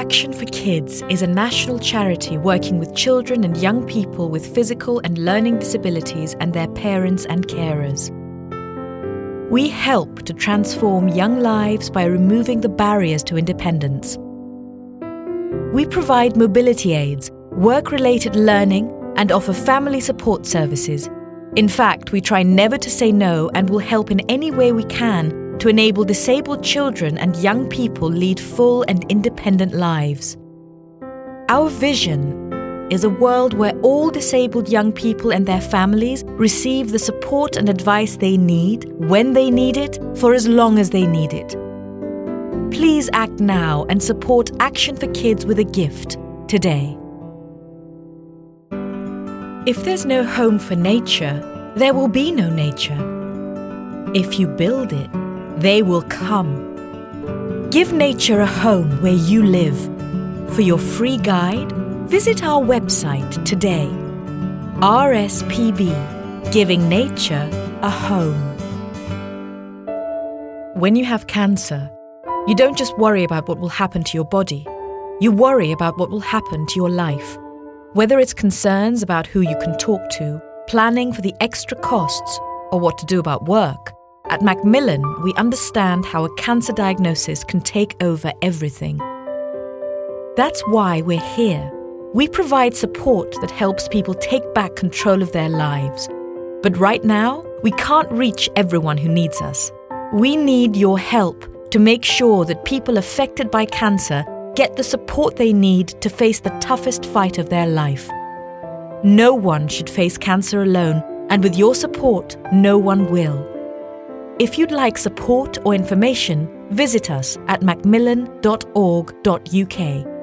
Action for Kids is a national charity working with children and young people with physical and learning disabilities and their parents and carers. We help to transform young lives by removing the barriers to independence. We provide mobility aids, work-related learning, and offer family support services. In fact, we try never to say no and will help in any way we can to enable disabled children and young people lead full and independent lives. Our vision is a world where all disabled young people and their families receive the support and advice they need, when they need it, for as long as they need it. Please act now and support Action for Kids with a gift today. If there's no home for nature, there will be no nature. If you build it, they will come. Give nature a home where you live. For your free guide, visit our website today. RSPB, Giving Nature a Home. When you have cancer, you don't just worry about what will happen to your body. You worry about what will happen to your life. Whether it's concerns about who you can talk to, planning for the extra costs, or what to do about work, at Macmillan, we understand how a cancer diagnosis can take over everything. That's why we're here. We provide support that helps people take back control of their lives. But right now, we can't reach everyone who needs us. We need your help to make sure that people affected by cancer get the support they need to face the toughest fight of their life. No one should face cancer alone, and with your support, no one will. If you'd like support or information, visit us at macmillan.org.uk.